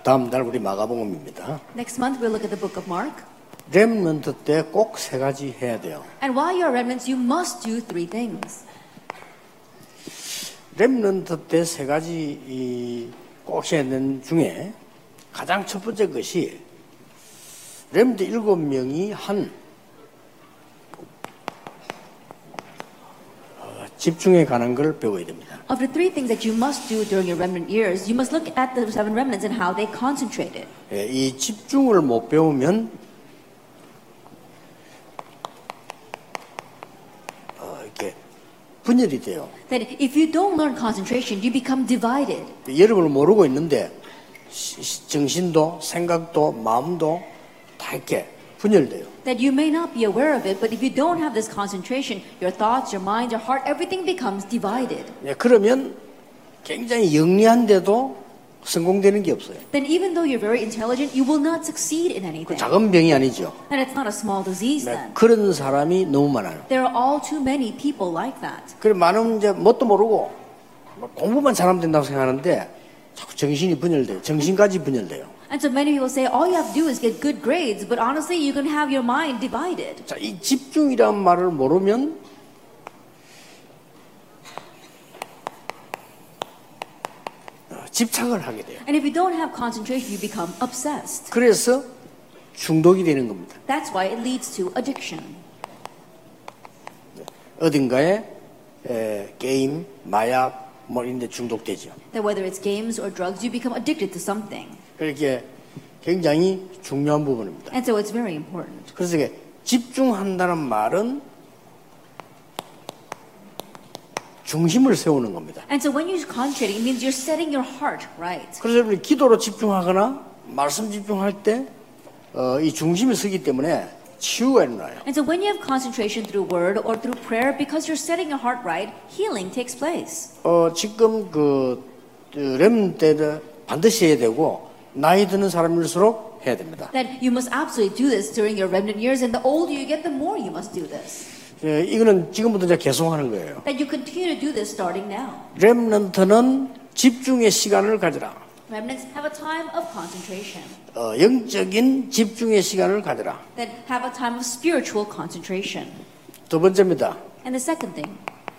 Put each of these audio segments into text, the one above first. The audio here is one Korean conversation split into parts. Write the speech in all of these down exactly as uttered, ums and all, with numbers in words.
다음 달 우리 마가복음입니다. Next month we'll look at the book of Mark. 렘넌트 때 꼭 세 가지 해야 돼요. And while you're remnants, you must do three things. 렘넌트 때 세 가지 꼭 해야 되는 중에 가장 첫 번째 것이 렘넌트 일곱 명이 한 어, 집중에 관한 걸 배워야 됩니다. Of the three things that you must do during your remnant years, you must look at the seven remnants and how they concentrated. 예, 이 집중을 못 배우면 어, 이렇게 분열이 돼요. That if you don't learn concentration, you become divided. 여러분을 모르고 있는데 시, 정신도 생각도 마음도 다 이렇게 분열돼요. That you may not be aware of it, but if you don't have this concentration, your thoughts, your mind, your heart, everything becomes divided. 예, 그러면 굉장히 영리한데도 성공되는 게 없어요. Then even though you're very intelligent, you will not succeed in 그 anything. 작은 병이 아니죠. And it's not a small disease 네, then. 그런 사람이 너무 많아요. There are all too many people like that. 그래 많은 이제 뭣도 모르고 공부만 잘하면 된다고 생각하는데 자꾸 정신이 분열돼요. 정신까지 분열돼요. And so many people say all you have to do is get good grades, but honestly, you can have your mind divided. 자, 이 집중이라는 말을 모르면 어, 집착을 하게 돼요. And if you don't have concentration, you become obsessed. 그래서 중독이 되는 겁니다. That's why it leads to addiction. 어딘가에 에, 게임, 마약 뭐 이런 데 중독되죠. That whether it's games or drugs, you become addicted to something. 그렇게 굉장히 중요한 부분입니다. And so it's very important. 그래서 이게 집중한다는 말은 중심을 세우는 겁니다. And so when you're concentrating, it means you're setting your heart right. 그래서 여러분이 기도로 집중하거나 말씀 집중할 때 어, 이 중심이 서기 때문에 치유가 일어나요. And so when you have concentration through word or through prayer, because you're setting your heart right, healing takes place. 어, 지금 그 렘 때는 반드시 해야 되고 나이 드는 사람일수록 해야 됩니다. That you must absolutely do this during your remnant years, and the older you get, the more you must do this. 예, 이거는 지금부터 이제 계속하는 거예요. That you continue to do this starting now. 렘넌트는 집중의 시간을 가져라. Remnants have a time of concentration. 어, 영적인 집중의 시간을 가져라. That have a time of spiritual concentration. 두 번째입니다. And the second thing.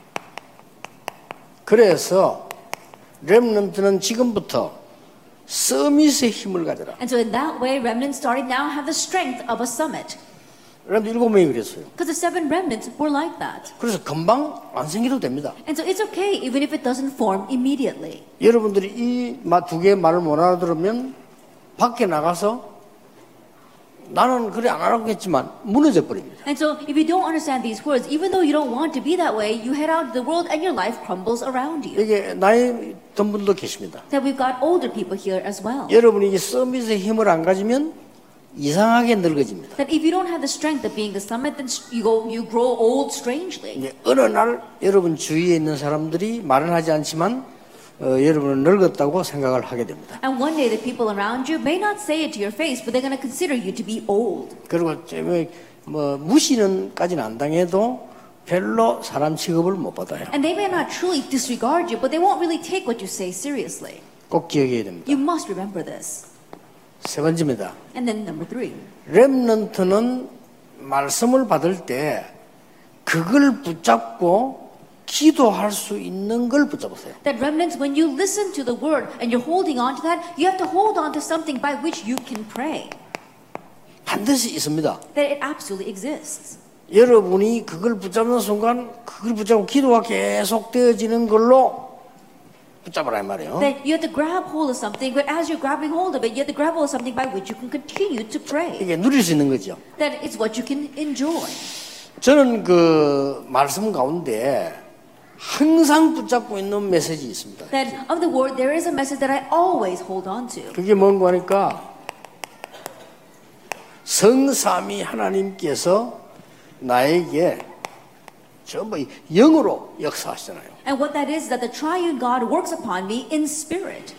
그래서 렘넌트는 지금부터 서밋의 힘을 가져라. And so in that way, remnants starting now have the strength of a summit. 렘넌트 일곱 명이 그랬어요. Because the seven remnants were like that. 그래서 금방 안 생겨도 됩니다. And so it's okay even if it doesn't form immediately. 여러분들이 이 두 개의 말을 못 알아들으면 밖에 나가서 나는 그래 안 알았겠지만 무너져 버립니다. And so if you don't understand these words, even though you don't want to be that way, you head out into the world and your life crumbles around you. 이게 나이 든 분도 계십니다. That we've got older people here as well. 여러분이 이 서밋의 힘을 안 가지면 이상하게 늙어집니다. That if you don't have the strength of being the summit, then you go, you grow old strangely. 이제 어느 날 여러분 주위에 있는 사람들이 말은 하지 않지만 어, 여러분은 늙었다고 생각을 하게 됩니다. And one day the people around you may not say it to your face, but they're going to consider you to be old. 그리고 뭐 무시는까지는 안 당해도 별로 사람 취급을 못 받아요. And they may not truly disregard you, but they won't really take what you say seriously. 꼭 기억해야 됩니다. You must remember this. 세 번째입니다. And then number three. 렘넌트는 말씀을 받을 때 그걸 붙잡고 기도할 수 있는 걸 붙잡으세요. That remnants, when you listen to the word and you're holding on to that, you have to hold on to something by which you can pray. 반드시 있습니다. That it absolutely exists. 여러분이 그걸 붙잡는 순간 그걸 붙잡고 기도가 계속 되어지는 걸로 붙잡으라 이 말이에요. That you have to grab hold of something, but as you're grabbing hold of it, you have to grab hold of something by which you can continue to pray. 이게 누릴 수 있는 거죠. That it's what you can enjoy. 저는 그 말씀 가운데 항상 붙잡고 있는 메시지 있습니다. That of the word, there is a message that I always hold on to. 그게 뭔가 하니까 성삼위 하나님께서 나에게 전부 영으로 역사하시잖아요. And what that is, that the triune God works upon me in spirit.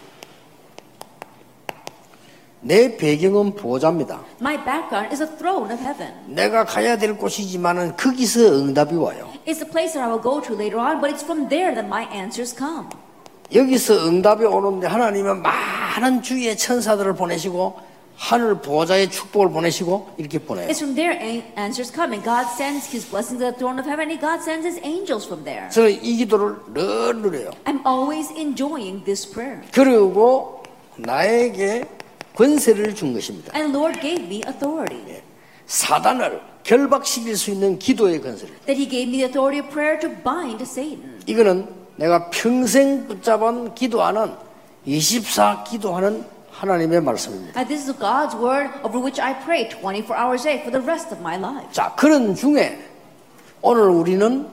내 배경은 보호자입니다. My background is a throne of heaven. 내가 가야 될 곳이지만은 거기서 응답이 와요. It's the place that I will go to later on, but it's from there that my answers come. 여기서 응답이 오는데 하나님은 많은 주위의 천사들을 보내시고 하늘 보호자의 축복을 보내시고 이렇게 보내요. It's from there an- answers come, and God sends His blessings to the throne of heaven, and God sends His angels from there. 저는 이 기도를 늘 누려요. I'm always enjoying this prayer. 그리고 나에게 권세를 준 것입니다. And Lord gave me authority. 사단을 결박시킬 수 있는 기도의 권세를. That He gave me the authority of prayer to bind Satan. 이거는 내가 평생 붙잡은 기도하는 이십사 기도하는 하나님의 말씀입니다. And this is God's word over which I pray twenty-four hours a day for the rest of my life. 자, 그런 중에 오늘 우리는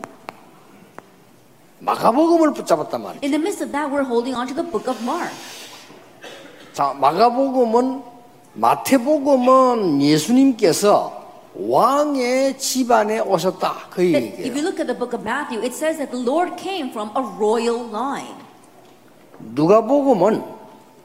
마가복음을 붙잡았단 말이에요. In the midst of that, we're holding on to the book of Mark. 자, 마가복음은 마태복음은 예수님께서 왕의 집안에 오셨다. 그 That if 얘기예요. you look at the book of Matthew, it says that the Lord came from a royal line. 누가복음은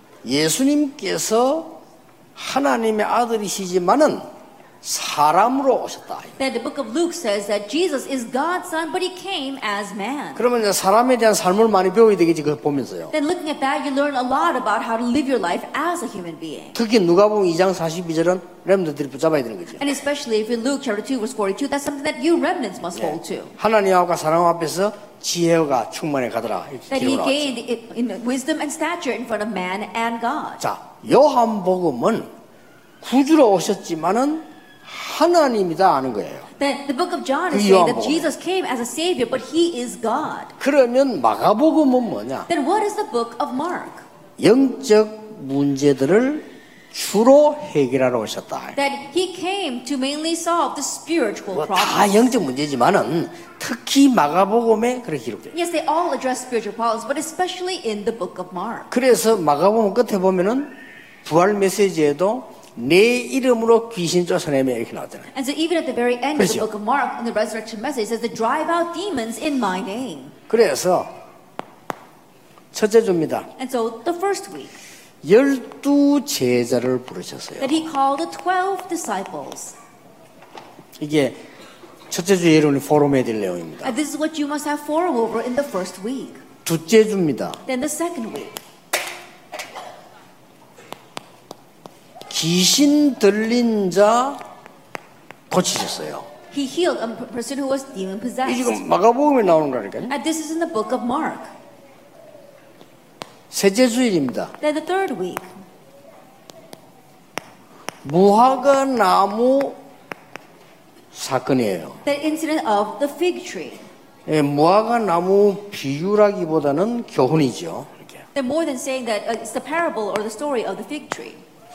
예수님께서 하나님의 아들이시지만은 사람으로 오셨다. Then the book of Luke says that Jesus is God's son, but He came as man. 그러면 이제 사람에 대한 삶을 많이 배워야 되겠지, 그거 보면서요. Then looking at that, you learn a lot about how to live your life as a human being. 특히 누가복음 이 장 사십이 절은 렘들들이 붙잡아야 되는 거죠. And especially if in Luke chapter two verse forty-two, that's something that you remnants must hold to. 하나님 앞과 사람 앞에서 지혜가 충만해 가더라. 이렇게 That he 기록을 gained in wisdom and stature in front of man and God. 자, 요한복음은 구주로 오셨지만은 하나님이다 아는 거예요. Then the book of John 그 is saying that 요한복음. Jesus came as a savior, but He is God. 그러면 마가복음은 뭐냐? Then what is the book of Mark? 영적 문제들을 주로 해결하러 오셨다. That He came to mainly solve the spiritual 뭐 problems. 다 영적 문제지만은 특히 마가복음에 그렇게 기록돼요. Yes, they all address spiritual problems, but especially in the book of Mark. 그래서 마가복음 끝에 보면은 부활 메시지에도 내 이름으로 귀신 쫓아내며 이렇게 나왔잖아요. And so even at the very end of the 그렇죠. book of Mark, in the resurrection message, it says to drive out demons in my name. 그래서 첫째 주입니다. And so the first week, 열두 제자를 부르셨어요. that He called the twelve disciples. 이게 첫째 주 예론이 포럼에 될 내용입니다. And this is what you must have forum over in the first week. 둘째 주입니다. Then the second week, 귀신 들린 자 고치셨어요. He healed a person who was demon 이 possessed. 지금 마가복음에 나오는 거니까요. And this is in the book of Mark. 셋째 주일입니다. Then the third week, 무화과 나무 사건이에요. the incident of the fig tree. 예, 무화과 나무 비유라기보다는 교훈이죠. 이렇게. They're more than saying that uh, it's the parable or the story of the fig tree.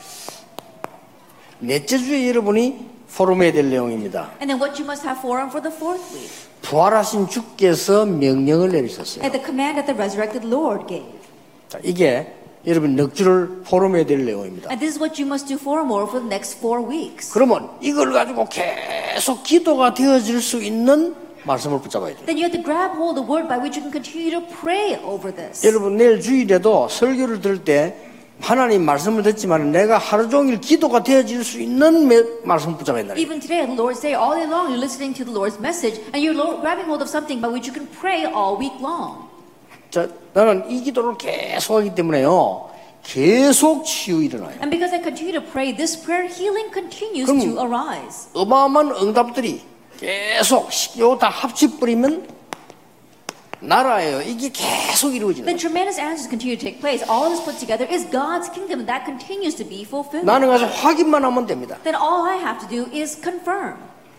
넷째 주에 여러분이 포럼에 될 내용입니다. And then what you must have forum for the fourth week. 부활하신 주께서 명령을 내리셨어요. At the command that the resurrected Lord gave. 자, 이게 여러분 넉 주를 포럼에 될 내용입니다. And this is what you must do forum over for the next four weeks. 그러면 이걸 가지고 계속 기도가 되어질 수 있는 말씀을 붙잡아야 돼요. Then you have to grab hold of the word by which you can continue to pray over this. 여러분 내일 주일에도 설교를 들을 때 하나님 말씀을 듣지만 내가 하루 종일 기도가 되어질 수 있는 말씀을 붙잡아야 된다. Even today, the Lord's Day, all day long, you're listening to the Lord's message, and you're lo- grabbing hold of something by which you can pray all week long. 자, 나는 이 기도를 계속 하기 때문에요. 계속 치유 일어나요. And because I continue to pray this prayer, healing continues 그럼- to arise. 어마어마한 응답들이 계속 이거 다 합치버리면 나라예요. 이게 계속 이루어지는 Then 거예요. tremendous answers continue to take place. All this put together is God's kingdom, and that continues to be fulfilled. 나는 가서 확인만 하면 됩니다. Then all I have to do is confirm.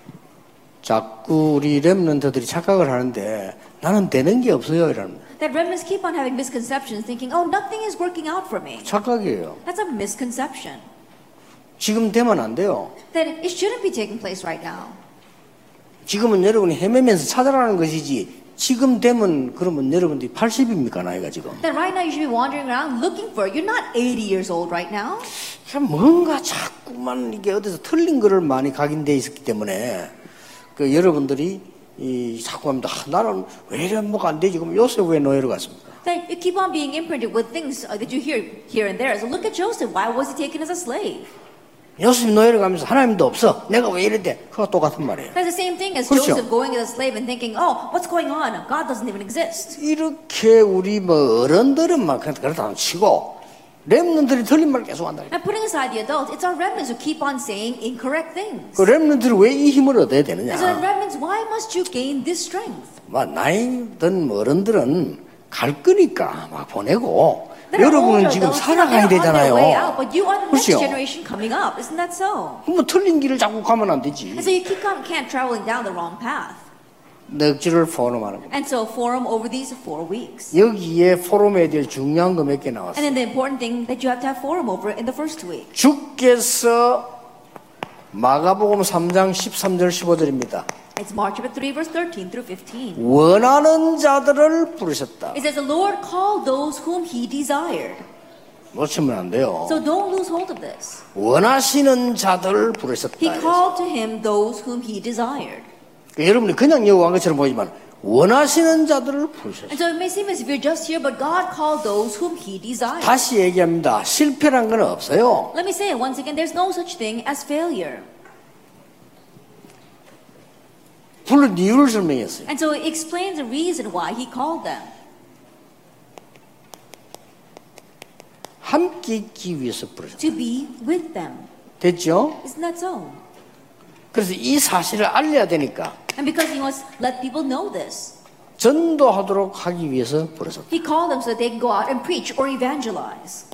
자꾸 우리 렘넌트들이 착각을 하는데 나는 되는 게 없어요 이러는 That remnants keep on having misconceptions, thinking, oh, nothing is working out for me. 착각이에요. That's a misconception. 지금 되면 안 돼요. That it shouldn't be taking place right now. 지금은 여러분이 헤매면서 찾아라는 것이지 지금 되면 그러면 여러분들이 팔십입니까 나이가 지금? That right now you should be wandering around looking for it. You're not eighty years old right now. 참 뭔가 자꾸만 이게 어디서 틀린 거를 많이 각인돼 있었기 때문에 그 여러분들이 이 자꾸 합니다. 아, 나는 왜 이래 뭐가 안 되지? 그럼 요셉 왜 노예로 갔습니까? That you keep on being imprinted with things uh, that you hear here and there. So look at Joseph. Why was he taken as a slave? 요셉이 노예를 가면서 하나님도 없어. 내가 왜 이랬대? 그거 똑같은 말이에요. That's the same thing as 그렇죠. Joseph going as a slave and thinking, oh, what's going on? God doesn't even exist. 이렇게 우리 뭐 어른들은 막 그렇다 치고 렘넌트들이 틀린 말 계속 한다. And putting aside the adults, it's our remnants who keep on saying incorrect things. 그 렘넌트를 왜 이 힘을 얻어야 되느냐? And so, remnants, why must you gain this strength? 막 나이 든 어른들은 갈 거니까 막 보내고 They're 여러분은 older, 지금 those 살아가야 who are on their way 되잖아요. out, but you are the next 그렇죠? generation coming up. Isn't that so? 그럼 틀린 길을 자꾸 가면 안 되지. And so you keep on, can't traveling down the wrong path. 넉지를 포럼하는 겁니다. And so forum over these four weeks. 여기에 포럼에 대해 중요한 거 몇 개 And 나왔어요. then the important thing that you have to have forum over in the first week. 주께서 마가복음 삼 장 십삼 절 십오 절입니다. It's Mark chapter three, verse thirteen through fifteen. 원하는 자들을 부르셨다. It says, the Lord called those whom he desired. 놓치면 안 돼요. So don't lose hold of this. 원하시는 자들을 부르셨다. He called to him those whom he desired. 그러니까 여러분이 그냥 여기 온 것처럼 보이지만 원하시는 자들을 부르셨어요. And so it may seem as if you're just here, but God called those whom he desired. 다시 얘기합니다. 실패란 건 없어요. Let me say it once again, there's no such thing as failure. 불른 이유를 설명했어요. And so it explains the reason why he called them. 함께 있기 위해서 부르셨어요. To be with them. 됐죠? Isn't that so? 그래서 이 사실을 알려야 되니까 And because he wants to let people know this, 전도하도록 하기 위해서 부르셨다. he called them so that they can go out and preach or evangelize.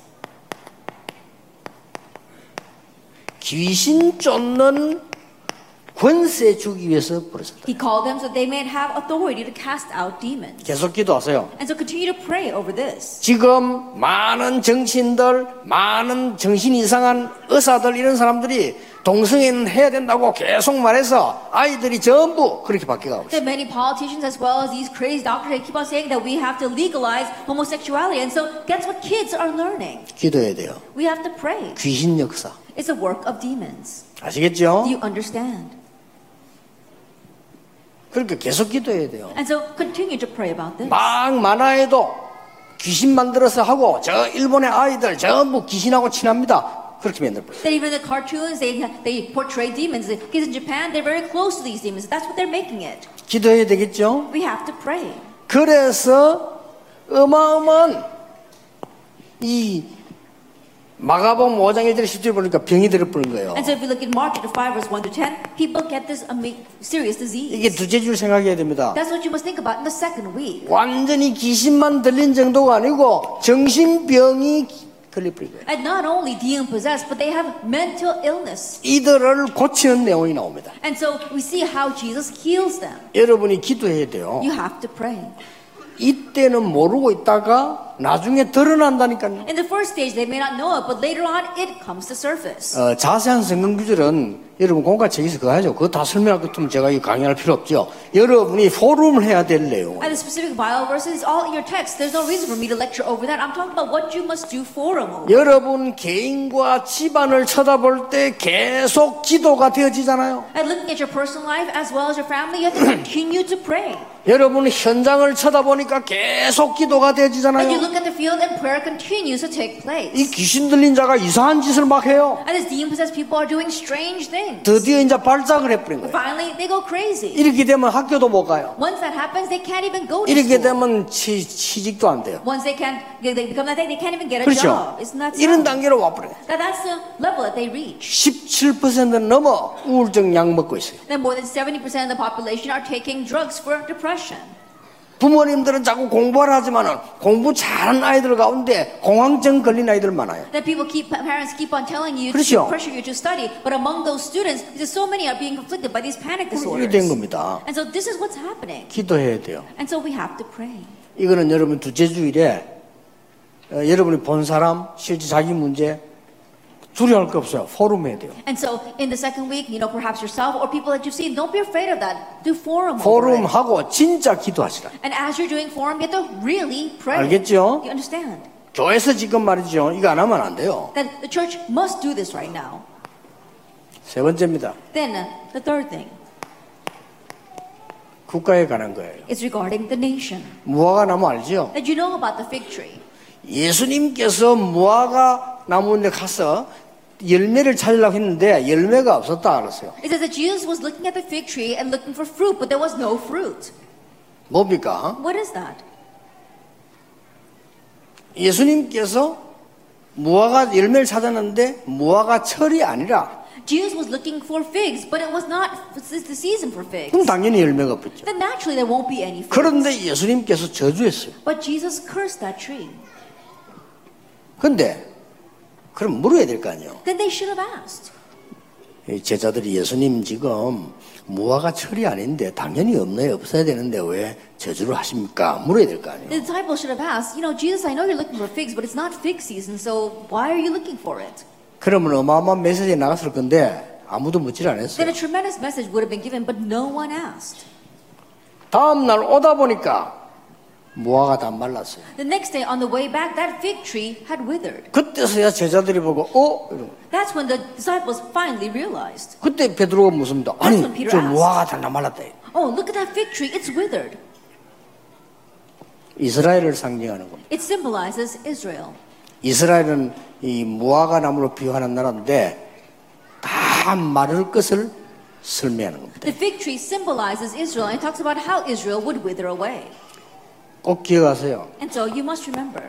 귀신 쫓는 권세 주기 위해서 부르셨다. He called them so that they may have authority to cast out demons. 계속 기도하세요. And so continue to pray over this. 지금 많은 정신들, 많은 정신 이상한 의사들 이런 사람들이 동성애는 해야 된다고 계속 말해서 아이들이 전부 그렇게 바뀌어가고 There 있어요. are many politicians as well as these crazy doctors that keep on saying that we have to legalize homosexuality. And so that's what kids are learning. 기도해야 돼요. We have to pray. 귀신 역사. It's a work of demons. 아시겠죠? Do you understand? 그러니까 계속 기도해야 돼요. And so continue to pray about this. 막 만화에도 귀신 만들어서 하고 저 일본의 아이들 전부 귀신하고 친합니다. 그렇게 만들어버려요. That even the cartoons, they, they portray demons. The kids in Japan, they're very close to these demons. That's what they're making it. 기도해야 되겠죠? We have to pray. 그래서 어마어마한 이 마가복음 오 장 일 절 십 절 보니까 병이 들어버린 거예요. And so if you look at Mark chapter five, verse one to ten, people get this ama- serious disease. 이게 두째 줄 생각해야 됩니다. That's what you must think about in the second week. 완전히 귀신만 들린 정도가 아니고 정신병이 걸려버린 거예요. And not only demon possessed, but they have mental illness. 이들을 고치는 내용이 나옵니다. And so we see how Jesus heals them. 여러분이 기도해야 돼요. You have to pray. 이때는 모르고 있다가 나중에 드러난다니까요. In the first stage, they may not know it, but later on, it comes to surface. 어, 자세한 성경 구절은 여러분 공과책에서 그거 하죠. 그거 다 설명할 것 같으면 제가 이 강의할 필요 없죠. 여러분이 포럼을 해야 될 내용. And the specific Bible verses, all in your text. There's no reason for me to lecture over that. I'm talking about what you must do for a moment. 여러분 개인과 집안을 쳐다볼 때 계속 기도가 되어지잖아요. And looking at your personal life as well as your family, you have to continue to pray. 여러분 현장을 쳐다보니까 계속 기도가 And you 되어지잖아요. look at the field and prayer continues to take place. 이 귀신 들린 자가 이상한 짓을 막 해요. And these demon-possessed people are doing strange things. 드디어 이제 발작을 해버린 거예요. Finally, they go crazy. 이렇게 되면 학교도 못 가요. Once that happens, they can't even go to 이렇게 school. 되면 취, 취직도 안 돼요. Once they can't, they they become that thing, they can't even get a 그렇죠? job. Isn't that so? 이런 단계로 와버려요. That that's the level that they reach. 십칠 퍼센트 넘어 우울증 약 먹고 있어요. Then more than seventy percent of the population are taking drugs for depression. 부모님들은 자꾸 공부하라 하지만은 공부 잘하는 아이들 가운데 공황증 걸린 아이들 많아요. That people keep, parents keep on telling you 그렇죠. to pressure you to study, but among those students, because so many are being afflicted by these panic 이렇게 disorders. 된 겁니다. And so this is what's happening. 기도해야 돼요. And so we have to pray. 이거는 여러분 두째 주일에 어, 여러분이 본 사람 실제 자기 문제 두려워할 거 없어요. 포럼 해야 돼요. And so in the second week, you know, perhaps yourself or people that you've seen, don't be afraid of that. Do forum. over 포럼 it. 하고 진짜 기도하시라. And as you're doing forum, you have to really pray. 알겠죠? You understand? 교회에서 지금 말이죠. 이거 안 하면 안 돼요. That the church must do this right now. 세 번째입니다. Then uh, the third thing 국가에 관한 거예요. is regarding the nation. 무화과 나무 알죠? That you know about the fig tree. 예수님께서 무화과 나무에 가서 열매를 찾으려고 했는데 열매가 없었다 그랬어요. It says that Jesus was looking at the fig tree and looking for fruit, but there was no fruit. 뭡니까? What is that? 예수님께서 무화과 열매를 찾았는데 무화과 철이 아니라 Jesus was looking for figs, but it was not the season for figs. 그럼 당연히 열매가 없겠죠. Then naturally there won't be any fruit. 그런데 예수님께서 저주했어요. But Jesus cursed that tree. 근데 그럼 물어야 될 거 아니에요. Then they should have asked. 제자들이 예수님 지금 무화과 철이 아닌데 당연히 없네 없어야 되는데 왜 저주를 하십니까? 물어야 될 거 아니에요. The disciples should have asked, you know, Jesus, I know you're looking for figs, but it's not fig season, so why are you looking for it? 그러면 어마어마한 메시지가 나갔을 건데 아무도 묻질 않았어요. Then a tremendous message would have been given, but no one asked. 다음 날 오다 보니까 무화과가 다 말랐어요. The next day on the way back, that fig tree had withered. 그때서야 제자들이 보고 어? 이러고. That's when the disciples finally realized. 그때 베드로가 묻습니다. 아니 That's when Peter 저 asked. 무화과가 다 말랐다. Oh, look at that fig tree, it's withered. 이스라엘을 상징하는 겁니다. It symbolizes Israel. 이스라엘은 이 무화과 나무로 비유하는 나라인데 다 마를 것을 설명하는 겁니다. The fig tree symbolizes Israel and talks about how Israel would wither away. 꼭 기억하세요. And so you must remember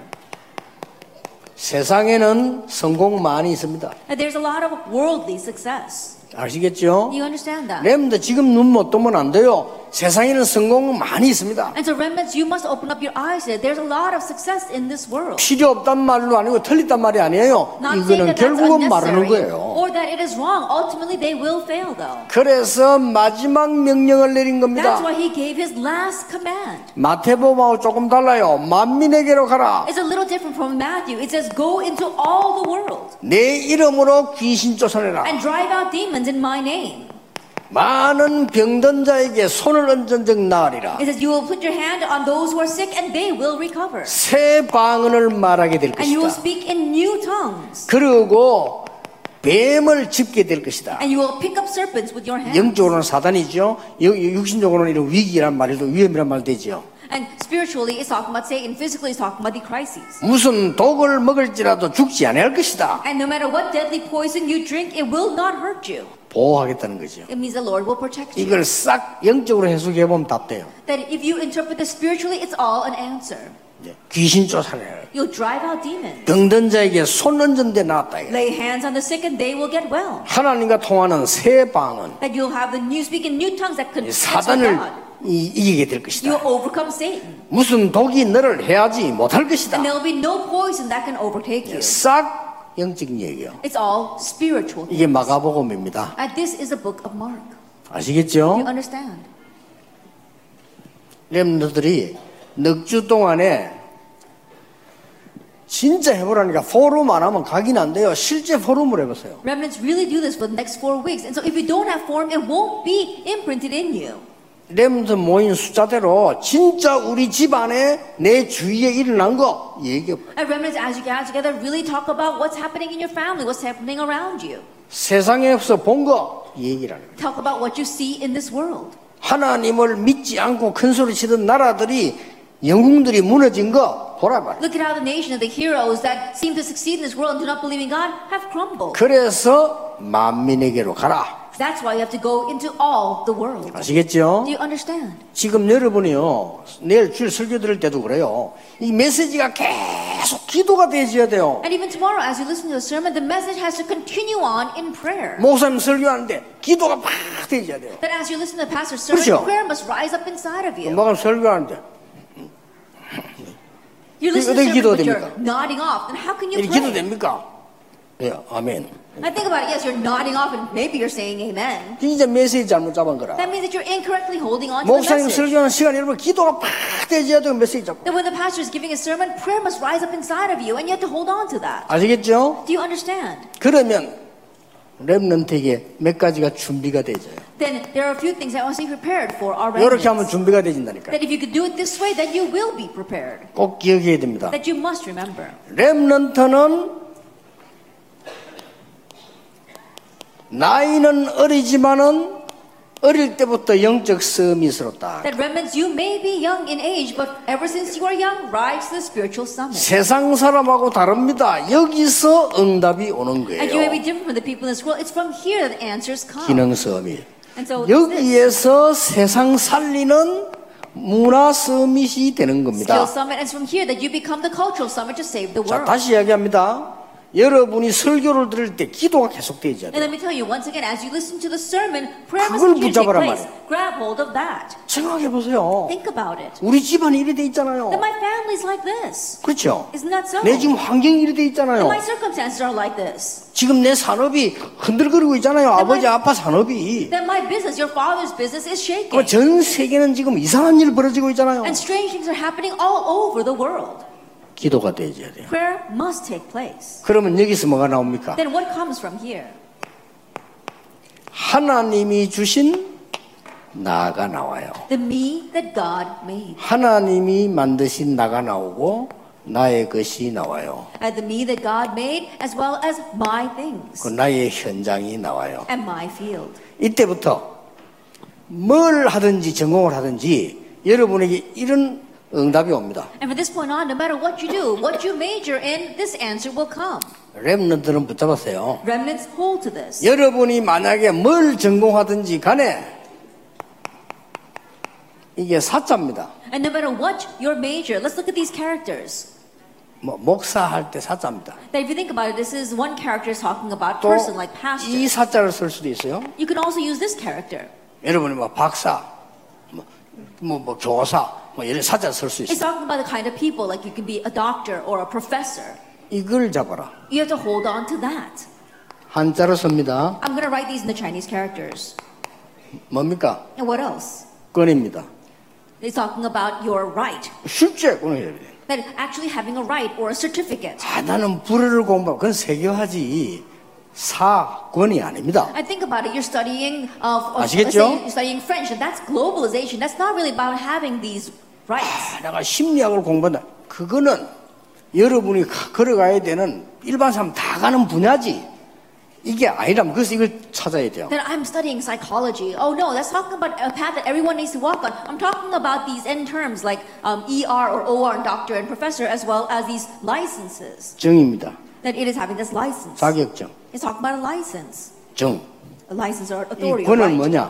세상에는 성공 많이 있습니다. that there's a lot of worldly success. 아시겠죠? You understand that? 렘드 지금 눈 못 뜨면 안 돼요. 세상에는 성공 많이 있습니다. And so remnants, you must open up your eyes there. There's a lot of success in this world. 필요 없단 말도 아니고 틀렸단 말이 아니에요. Not saying 이거는 that that's 결국은 말하는 unnecessary 거예요. or that it is wrong. Ultimately, they will fail though. 그래서 마지막 명령을 내린 겁니다. That's why he gave his last command. 마태복음하고 조금 달라요. 만민에게로 가라. It's a little different from Matthew. It says, go into all the world 내 이름으로 귀신 쫓아내라. and drive out demons in my name. 많은 병든 자에게 손을 얹은 적 나으리라. It says, you will put your hand on those who are sick and they will recover. 새 방언을 말하게 될 And you will 것이다. speak in new tongues. 그리고 뱀을 짚게 될 것이다. And you will pick up serpents with your hands. 영적으로는 사단이죠. 영- 육신적으로는 이런 위기란 말도 위험이란 말 되죠. And spiritually, it's talking about Satan. Physically, it's talking about the crises. 무슨 독을 먹을지라도 죽지 아니할 것이다. And no matter what deadly poison you drink, it will not hurt you. 보호하겠다는 거죠. It means the Lord will protect you. 이걸 싹 영적으로 해석해 보면 답돼요. That if you interpret this spiritually, it's all an answer. 귀신 쫓아내라. You'll drive out demons. 병든 자에게 손 얹은 데 나았다. Lay hands on the sick and they will get well. 하나님과 통하는 새 방언. That you'll have the new speak in new tongues that could 사단을 God. 이, 이기게 될 것이다. You'll overcome Satan. 무슨 독이 너를 해하지 못할 것이다. And there will be no poison that can overtake you. 싹 영적인 얘기예요. It's all spiritual. 이게 마가복음입니다. And this is the book of Mark. 아시겠죠? You understand? 렘너들이 넉 주 동안에 진짜 해보라니까 포럼 안 하면 가긴 안 돼요. 실제 포럼을 해보세요. Remnants really do this for the next four weeks. And so if you don't have form, it won't be imprinted in you. 렘너 모인 숫자대로 진짜 우리 집안에 내 주위에 일어난 거 얘기해. And remnants, as you gather together, really talk about what's happening in your family, what's happening around you. 세상에서 본 거 얘기라는 거예요. Talk about what you see in this world. 하나님을 믿지 않고 큰 소리 치던 나라들이 영웅들이 무너진 거 보라 말이에요. Look at how the nation of the heroes that seem to succeed in this world and do not believe in God have crumbled. 그래서 만민에게로 가라. That's why you have to go into all the world. 아시겠죠? Do you understand? 지금 여러분이요, 내일 주일 설교 들을 때도 그래요. 이 메시지가 계속 기도가 되어져야 돼요. And even tomorrow, as you listen to the sermon, the message has to continue on in prayer. 목사님 설교하는데 기도가 팍 되어져야 돼요. That as you listen to the pastor's sermon, 그렇죠? prayer must rise up inside of you. 목사님 설교하는데 You're listening to 어떻게 the sermon, but 기도됩니까? you're nodding off. Then how can you 이렇게 pray? 기도됩니까? 예, 아멘. I think about it. Yes, you're nodding off, and maybe you're saying amen. 진짜 메시지 잘못 잡은 거라. That means that you're incorrectly holding on to the 목사님 message. 설교하는 시간 여러분 기도가 팍 되어져야 돼요. 메시지 잡고. That when the pastor is giving a sermon, prayer must rise up inside of you, and you have to hold on to that. 아시겠죠? Do you understand? 그러면 렘넌트에게 몇 가지가 준비가 되져요. Then there are a few things that must be prepared for our 이렇게 하면 remnants. 준비가 되진다니까. That if you could do it this way, then you will be prepared. 꼭 기억해야 됩니다. That you must remember. 렘넌트는 나이는 어리지만은 어릴 때부터 영적 서밋으로다. That remnants, you may be young in age, but ever since you are young, rise to the spiritual summit. 세상 사람하고 다릅니다. 여기서 응답이 오는 거예요. And you may be different from the people in this world. It's from here that answers come. 기능 서밋. And so this 여기에서 세상 살리는 문화 서밋이 되는 skill 겁니다. summit, and it's from here that you become the cultural summit to save the 자, world. 다시 이야기합니다. 여러분이 설교를 들을 때 기도가 계속되어야 And 돼요. let me tell you once again, as you listen to the sermon, prayer must 그걸 continue to take 붙잡아란 place. 말이에요. Grab hold of that. 생각해 보세요. Think about it. 우리 집안이 이래 돼 있잖아요. That my family's like this. 그렇죠? Isn't that so? 내 지금 환경이 이래 돼 있잖아요. And my circumstances are like this. 지금 내 산업이 흔들거리고 있잖아요. 아버지 아빠 산업이. That my business, your father's business, is shaking. 그 전 세계는 지금 이상한 일 벌어지고 있잖아요. And strange things are happening all over the world. 기도가 되어야 돼요. Prayer must take place. 그러면 여기서 뭐가 나옵니까? Then what comes from here? 하나님이 주신 나가 나와요. The me that God made. 하나님이 만드신 나가 나오고 나의 것이 나와요. And the me that God made as well as my things. 그 나의 현장이 나와요. And my field. 이때부터 뭘 하든지 전공을 하든지 여러분에게 이런 응답이 옵니다. And from this point on, no matter what you do, what you major in, this answer will come. 렘넌트들은 붙잡았어요. Remnants hold to this. 여러분이 만약에 뭘 전공하든지 간에 이게 사자입니다. And no matter what your major, let's look at these characters. 뭐 목사할 때 사자입니다. That if you think about it, this is one character is talking about 또 person like pastor. 이 사자를 쓸 수도 있어요. You can also use this character. 여러분이 뭐 박사, 뭐, 뭐, 뭐 교사, 뭐 이런 사자를 쓸 수 It's 있어요. talking about the kind of people, like you can be a doctor or a professor. 이걸 잡아라. You have to hold on to that. 한자로 씁니다. I'm going to write these in the Chinese characters. 뭡니까? And what else? 권입니다. It's talking about your right. 실제 권이에요. That actually having a right or a certificate. 아, 나는 불어를 공부하고 그건 세교하지 사권이 아닙니다. I think about it. You're studying of, of 아시겠죠? let's say you're studying French, and that's globalization. That's not really about having these rights. 아, 내가 심리학을 공부한다. 그거는 여러분이 가- 걸어가야 되는 일반 사람 다 가는 분야지. 이게 아니라면 그래서 이걸 찾아야 돼요. That I'm studying psychology. Oh no, that's talking about a path that everyone needs to walk on. I'm talking about these end terms like um, E R or O R, doctor and professor, as well as these licenses. 정입니다. That it is having this license. 자격증, It's talking about a license. 정. A license or 이 authority. or 권은 right. 뭐냐?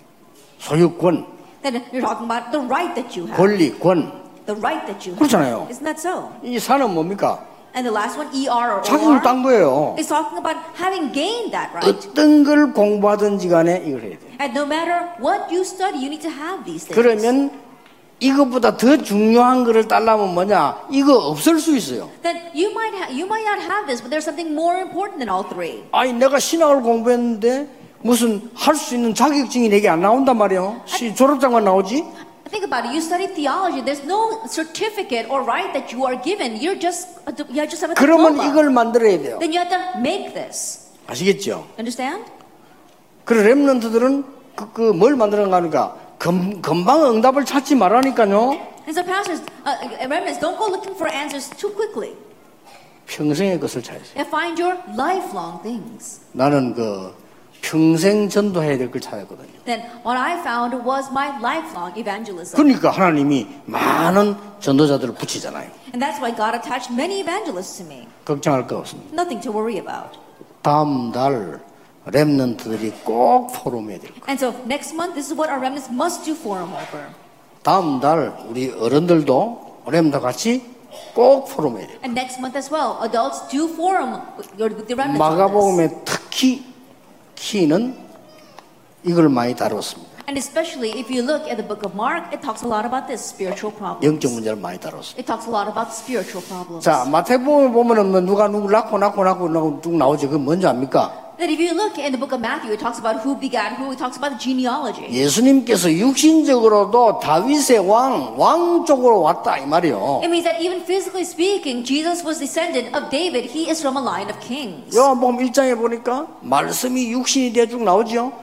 소유권, Then you're talking about the right that you have. 권리권. The right that you have. 그렇잖아요. Isn't that so? 이 사는 뭡니까? And the last one, E R or 자격을 O R, 딴 거예요. is talking about having gained that right. 어떤 걸 공부하든지 간에 이걸 해야 돼요. And no matter what you study, you need to have these things. 그러면 이것보다 더 중요한 거를 따려면 뭐냐? 이거 없을 수 있어요. Then you might ha- you might not have this, but there's something more important than all three. 아니 내가 신학을 공부했는데 무슨 할 수 있는 자격증이 내게 안 나온단 말이에요. 시, 졸업장만 나오지? Think about it. You study theology. There's no certificate or right that you are given. You're just a di- you just have a 그러면 diploma. 이걸 만들어야 돼요. Then you have to make this. 아시겠죠? Understand? 그래 렘넌트들은 그, 그 뭘 만들어가 하니까 금, 금방 응답을 찾지 말라니까요. And so pastors, uh, remnants, don't go looking for answers too quickly. 평생의 것을 찾으세요. And find your lifelong things. 나는 그 평생 전도해야 될 걸 찾았거든요. Then what I found was my lifelong evangelism. 그러니까 하나님이 많은 전도자들을 붙이잖아요. And that's why God attached many evangelists to me. 걱정할 거 없습니다. Nothing to worry about. 다음 달 렘넌트들이 꼭 포럼해야 될 거예요. And so next month, this is what our remnants must do forum over. 다음 달 우리 어른들도 렘넌트 같이 꼭 포럼해야 돼요. And next month as well, adults do forum with, your- with the remnants on this. 마가복음의 특히 키는 이걸 많이 다뤘습니다. And especially if you look at the book of Mark, it talks a lot about this spiritual problems. 영적 문제를 많이 다뤘습니다. It talks a lot about spiritual problems. 자, 마태복음에 보면은 뭐 누가 누구 낳고 낳고 낳고 낳고 쭉 나오죠. 그건 뭔지 압니까? That if you look in the book of Matthew, it talks about who begat who. It talks about the genealogy. 예수님께서 육신적으로도 다윗의 왕, 왕 쪽으로 왔다 이 말이요. It means that even physically speaking, Jesus was descendant of David. He is from a line of kings. 요한복음 일 장에 보니까 말씀이 육신이 되어 쭉 나오죠.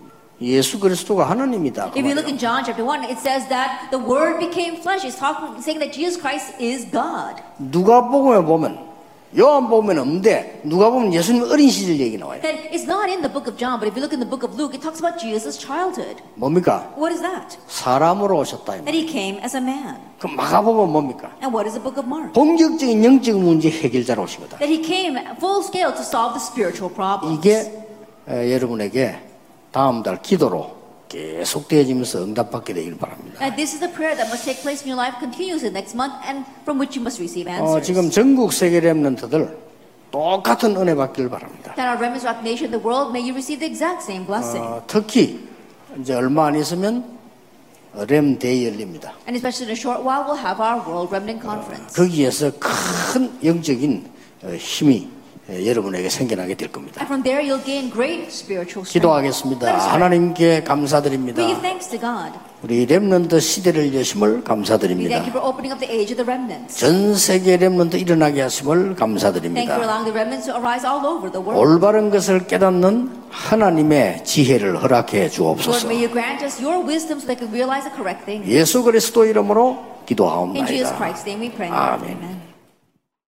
예수 그리스도가 하나님이다. 그 If you look 말이에요. in John chapter one, it says that the Word became flesh. It's talking, saying that Jesus Christ is God. 누가복음에 보면 요한 보면 없는데 누가 보면 예수님 어린 시절 얘기 나와요. That it's not in the book of John, but if you look in the book of Luke, it talks about Jesus' childhood. 뭡니까? What is that? 사람으로 오셨다. That he came as a man. 그 마가복음 뭡니까? And what is the book of Mark? 본격적인 영적 문제 해결자로 오신 거다. That he came full scale to solve the spiritual problems. 이게 에, 여러분에게 다음 달 기도로 계속 되어지면서 응답받게 되길 바랍니다. And this is the prayer that must take place in your life continuously next month, and from which you must receive 어, answers. 지금 전국 세계 렘넌트들 똑같은 은혜 받길 바랍니다. That our remnants throughout the nation, the world, may you receive the exact same blessing. 어, 특히 이제 얼마 안 있으면 렘데이 열립니다. And especially in a short while, we'll have our World Remnant Conference. 거기에서 큰 영적인 어, 힘이 예, 여러분에게 생겨나게 될 겁니다. And from there, you'll gain great spiritual strength. 기도하겠습니다. Let us pray. 하나님께 감사드립니다. We give thanks to God. 우리 렘넌트 시대를 여심을 We 감사드립니다. thank you for opening up the age of the remnants. 전 세계 렘넌트 일어나게 하심을 Thank you for 감사드립니다. allowing the remnants to arise all over the world. 올바른 것을 깨닫는 하나님의 지혜를 허락해 Lord, 주옵소서. may you grant us your wisdom so that we can realize the correct thing. 예수 그리스도 이름으로 In Jesus 기도하옵나이다. Christ's name we pray. 아멘. Amen.